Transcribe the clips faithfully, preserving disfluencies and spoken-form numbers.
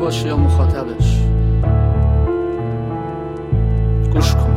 باشه یا مخاطبش. گوش کن،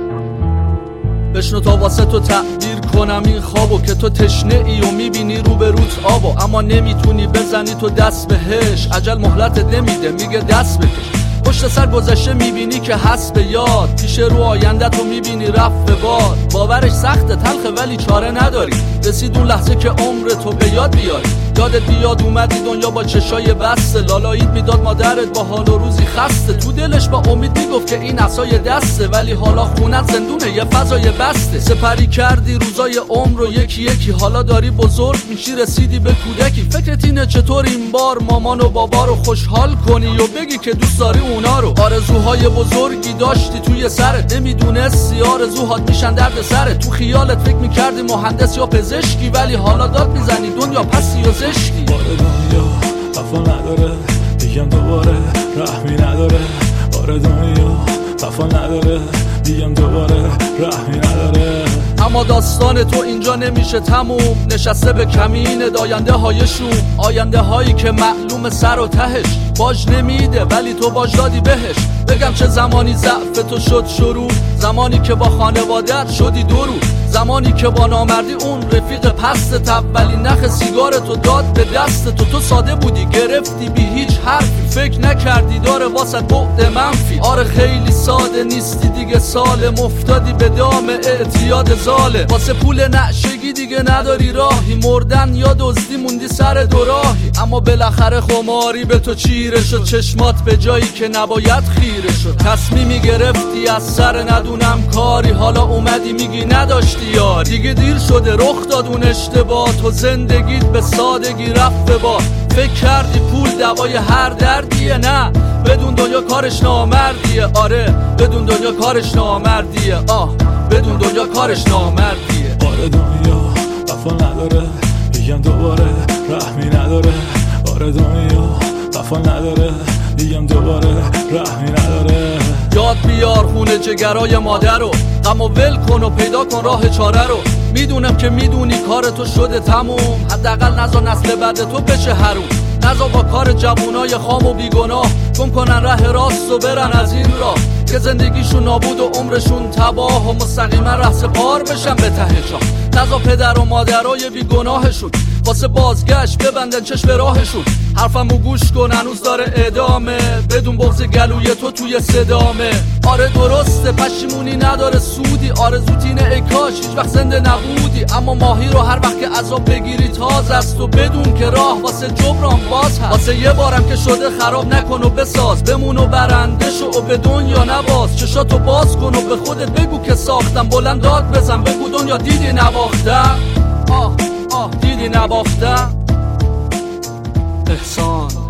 بشنو تا واسه تو تعبیر کنم این خوابو که تو تشنه ای و میبینی رو به روت آبو، اما نمیتونی بزنی تو دست بهش. عجل مهلتت نمیده، میگه دست بکش. پشت سر گذشته میبینی که هست به یاد، پیش رو آینده تو میبینی رفت به باد. باورش سخته تلخه ولی چاره نداری، رسید اون لحظه که عمر تو به یاد بیاری. یادت بیاد اومدی دنیا با چشای بسته، لالایید میداد مادرت با حال و روزی خسته. تو دلش با امید میگفت که این عصای دسته، ولی حالا خونت زندونه یه فضای بسته. سپری کردی روزای عمر رو یکی یکی، حالا داری بزرگ میشی رسیدی به کودکی. فکرت اینه چطور این بار مامان و بابا رو خوشحال کنی و بگی که دوست داری اونا رو. آرزوهای بزرگی داشتی توی سرت، نمیدونستی آرزوهات میشن درد سرت. تو خیالت فکر میکردی مهندس یا پزشکی، ولی حالا داد میزنی دنیا پسی و زشکی. باره دنیا وفا نداره، میگم دوباره رحمی نداره. باره دنیا وفا نداره، میگم دوباره رحمی نداره. اما داستان تو اینجا نمیشه تموم، نشسته به کمین داینده های شوم. آینده هایی که معلوم سر و تهش، باج نمیده ولی تو باج دادی بهش. بگم چه زمانی ضعف تو شد شروع، زمانی که با خانوادت شدی دو رو. زمانی که با نامردی اون رفیق پستت اولین نخ سیگار تو داد به دست تو. تو ساده بودی گرفتی بی هیچ حرفی، فکر نکردی داره واسه بعد منفی. آره خیلی ساده نیستی دیگه، سالم افتادی به دام اعتیاد ظالم. واسه پول نعشگی دیگه نداری راهی، مردن یا دزدی موندی سر دو راهی. اما بالاخره خماری به تو چیره شد، چشمات به جایی که نباید خیره شد. تصمیمی گرفتی از سر ندونم کاری، حالا اومدی میگی نداشتی یار. دیگه دیر شده رخ داد اون اشتباه، تو زندگیت به سادگی رفت به باد. فکر کردی پول دوای هر دردیه، نه بدون دنیا کارش نامردیه. آره بدون دنیا کارش نامردیه، آه بدون دنیا کارش نامردیه. باره دنیا وفا نداره، میگم دوباره رحمی نداره. باره دنیا وفا نداره، میگم دوباره رحمی نداره. یاد بیار خونه جگرای مادر رو، غم و ول کن و پیدا کن راه چاره رو. میدونم که میدونی کار تو شده تموم، حداقل نذار نسل بعد تو بشه حروم. نذار با کار جوونای خام و بیگناه گم کنن ره راست و برن از این راه، که زندگیشون نابود و عمرشون تباه و مستقیما ره سپار بشن به ته چاه. نذار پدر و مادرای بیگناهشون واسه بازگشت ببندن چشم راهشون. حرفمو گوش کن هنوز داره ادامه، بدون بغض گلوی تو توی صدامه. آره درسته پشیمونی نداره سودی، آرزوت اینه ای کاش هیچ وقت زنده نبودی. اما ماهی رو هر وقت که عذاب بگیری تازه است، و بدون که راه واسه جبران باز هست. واسه یه بارم که شده خراب نکن و بساز، بمون و برنده شو و به دنیا نباز. چشاتو باز کن و به خودت بگو که ساختم، بلند داد بزن بگو دنیا دیدی نباختم. آه آه دیدی نباختم. احسان